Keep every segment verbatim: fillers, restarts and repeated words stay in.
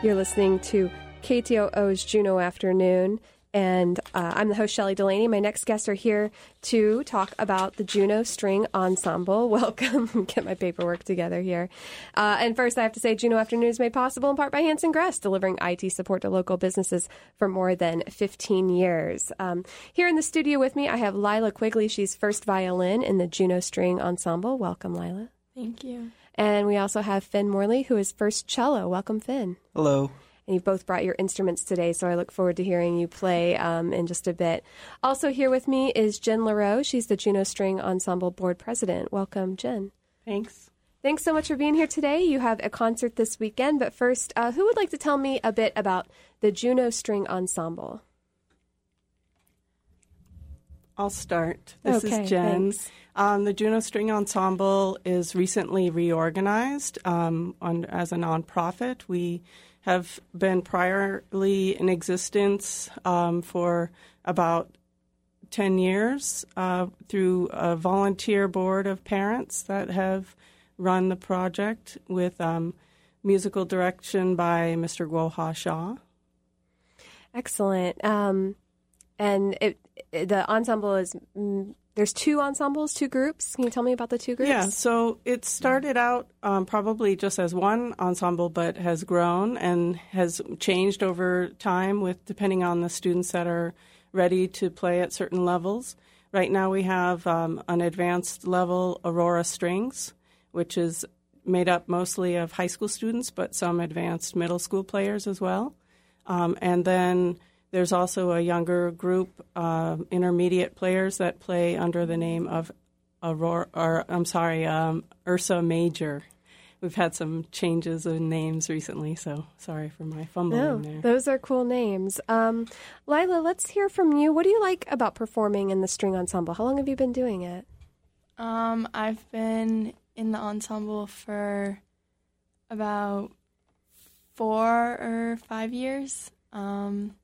You're listening to K T O O's Juneau Afternoon, and uh, I'm the host, Shelley Delaney. My next guests are here to talk about the Juneau String Ensemble. Welcome. Get my paperwork together here. Uh, and first, I have to say, Juneau Afternoon is made possible in part by Hanson Gress, delivering I T support to local businesses for more than fifteen years. Um, here in the studio with me, I have Lila Quigley. She's first violin in the Juneau String Ensemble. Welcome, Lila. Thank you. And we also have Finn Morley, who is first cello. Welcome, Finn. Hello. And you've both brought your instruments today, so I look forward to hearing you play um, in just a bit. Also here with me is Jen LaRoe. She's the Juneau String Ensemble Board President. Welcome, Jen. Thanks. Thanks so much for being here today. You have a concert this weekend, but first, uh, who would like to tell me a bit about the Juneau String Ensemble? I'll start. This okay, is Jen. Thanks. Um, the Juneau String Ensemble is recently reorganized um, on, as a nonprofit. We have been priorly in existence um, for about ten years uh, through a volunteer board of parents that have run the project with um, musical direction by Mister Guoha Shah. Excellent. Um, and it, it, the ensemble is... Mm, There's two ensembles, two groups. Can you tell me about the two groups? Yeah, so it started out um, probably just as one ensemble, but has grown and has changed over time with depending on the students that are ready to play at certain levels. Right now we have um, an advanced level Aurora Strings, which is made up mostly of high school students, but some advanced middle school players as well. Um, and then there's also a younger group, uh, intermediate players that play under the name of Aurora, or I'm sorry, um, Ursa Major. We've had some changes in names recently, so sorry for my fumbling no, there. Those are cool names. Um, Lila, let's hear from you. What do you like about performing in the string ensemble? How long have you been doing it? Um, I've been in the ensemble for about four or five years. Um,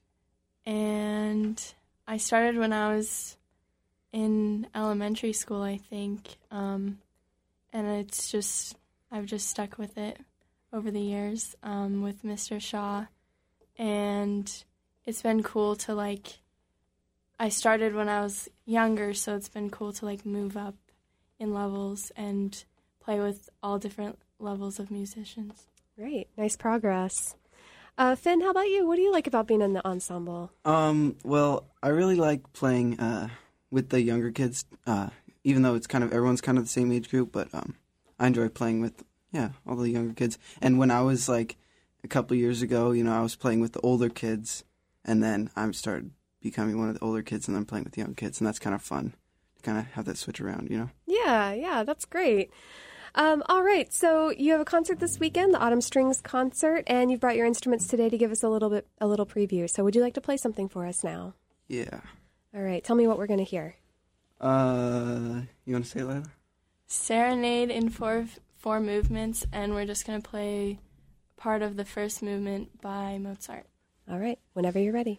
And I started when I was in elementary school, I think. Um, and it's just, I've just stuck with it over the years um, with Mister Shaw. And it's been cool to, like, I started when I was younger, so it's been cool to, like, move up in levels and play with all different levels of musicians. Great. Nice progress. Uh, Finn, how about you? What do you like about being in the ensemble? Um, well, I really like playing uh, with the younger kids, uh, even though it's kind of, everyone's kind of the same age group, but um, I enjoy playing with, yeah, all the younger kids. And when I was, like, a couple years ago, you know, I was playing with the older kids, and then I started becoming one of the older kids, and then playing with the young kids, and that's kind of fun to kind of have that switch around, you know? Yeah, yeah, that's great. Um, all right, so you have a concert this weekend, the Autumn Strings Concert, and you've brought your instruments today to give us a little bit, a little preview. So would you like to play something for us now? Yeah. All right, tell me what we're going to hear. Uh, you want to say it, Lila? Serenade in four four movements, and we're just going to play part of the first movement by Mozart. All right, whenever you're ready.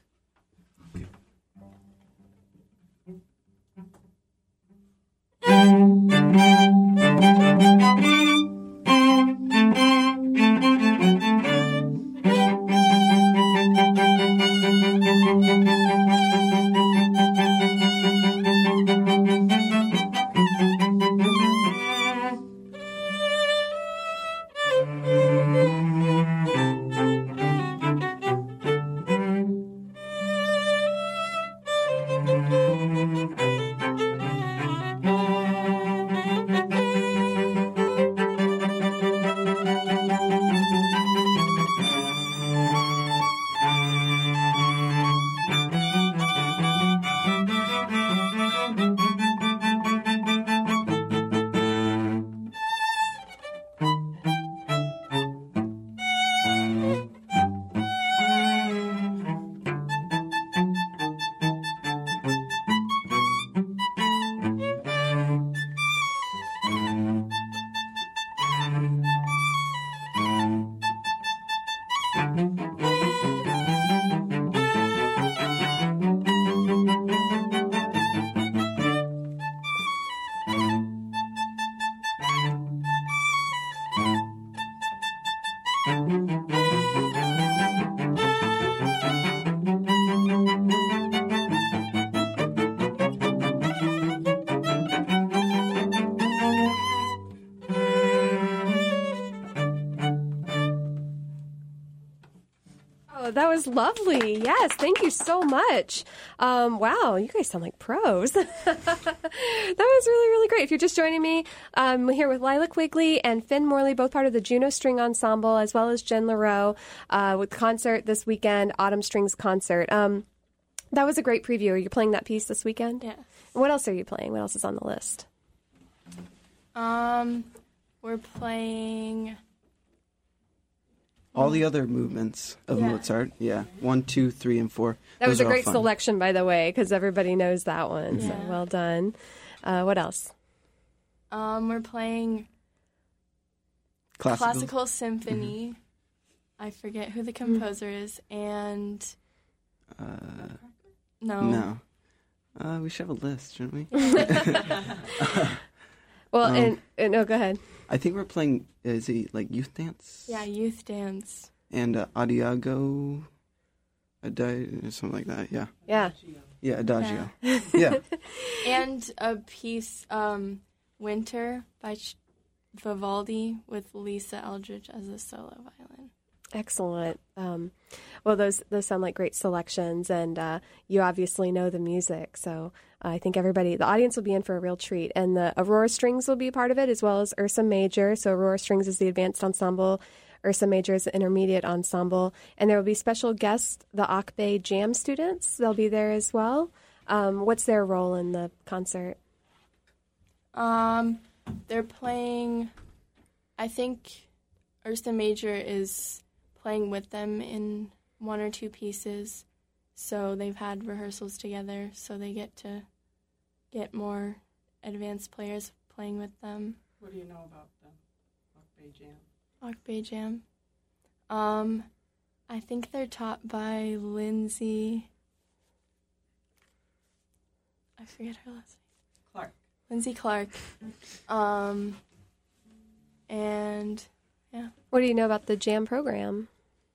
Oh, that was lovely. Yes, thank you so much. Um, wow, you guys sound like pros. That was really, really great. If you're just joining me, um, we're here with Lila Quigley and Finn Morley, both part of the Juno String Ensemble, as well as Jen LaRoe uh, with concert this weekend, Autumn Strings Concert. Um, that was a great preview. Are you playing that piece this weekend? Yes. What else are you playing? What else is on the list? Um, we're playing... All the other movements of Yeah. Mozart, yeah, one, two, three, and four. That Those was a are all great fun. selection, by the way, because everybody knows that one. So Yeah. well done. Uh, what else? Um, we're playing Classical. Classical Symphony. I forget who the composer is, and Uh, no, no. Uh, we should have a list, shouldn't we? Well, Um, and, and no, go ahead. I think we're playing, is it like youth dance? yeah, youth dance. And uh, Adiago, Adi- something like that, yeah. Yeah. Yeah, Adagio. Yeah. And a piece, um, Winter by Ch- Vivaldi with Lisa Eldridge as a solo violin. Excellent. Um, well, those those sound like great selections, and uh, you obviously know the music, so I think everybody, the audience will be in for a real treat. And the Aurora Strings will be a part of it, as well as Ursa Major. So Aurora Strings is the advanced ensemble, Ursa Major is the intermediate ensemble, and there will be special guests, the Ock Bay Jam students. They'll be there as well. Um, what's their role in the concert? Um, they're playing, I think Ursa Major is playing with them in one or two pieces, so they've had rehearsals together, so they get to get more advanced players playing with them. What do you know about them? Ock Bay Jam? Ock Bay Jam. Um, I think they're taught by Lindsay. I forget her last name. Clark. Lindsay Clark. Um, and yeah. What do you know about the jam program?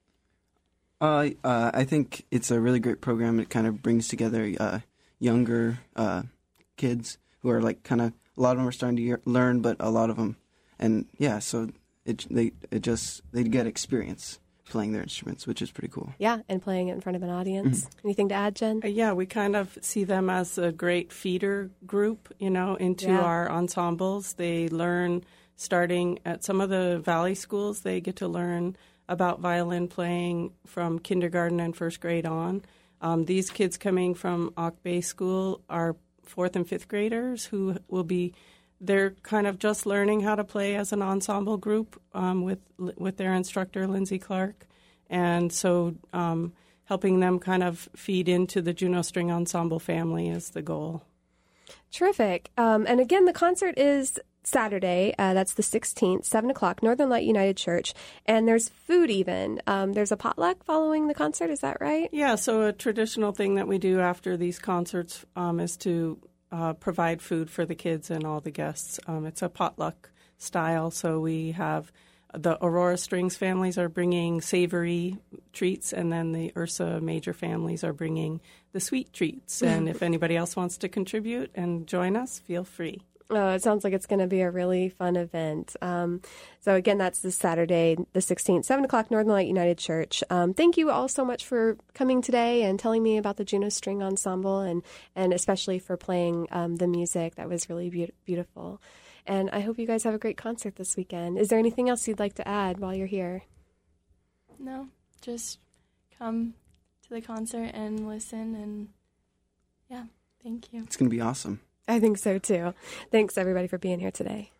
Uh, uh, I think it's a really great program. It kind of brings together uh, younger uh, kids who are like kind of, a lot of them are starting to year, learn, but a lot of them, and yeah, so it they it just they get experience playing their instruments, which is pretty cool. Yeah, and playing it in front of an audience. Anything to add, Jen? Uh, yeah, we kind of see them as a great feeder group, you know, into Yeah. our ensembles. They learn starting at some of the Valley schools. They get to learn about violin playing from kindergarten and first grade on. Um, these kids coming from Ock Bay School are fourth and fifth graders who will be, they're kind of just learning how to play as an ensemble group um, with with their instructor, Lindsay Clark. And so um, helping them kind of feed into the Juno String Ensemble family is the goal. Terrific. Um, and again, the concert is Saturday. Uh, that's the sixteenth, seven o'clock, Northern Light United Church. And there's food even. Um, there's a potluck following the concert. Is that right? Yeah, so a traditional thing that we do after these concerts um, is to uh, provide food for the kids and all the guests. Um, it's a potluck style, so we have the Aurora Strings families are bringing savory treats, and then the Ursa Major families are bringing the sweet treats. And if anybody else wants to contribute and join us, feel free. Oh, it sounds like it's going to be a really fun event. Um, so again, that's this Saturday, the sixteenth, seven o'clock, Northern Light United Church. Um, thank you all so much for coming today and telling me about the Juno String Ensemble, and, and especially for playing um, the music. That was really be- beautiful. And I hope you guys have a great concert this weekend. Is there anything else you'd like to add while you're here? No, just come to the concert and listen, and yeah, thank you. It's going to be awesome. I think so too. Thanks everybody for being here today.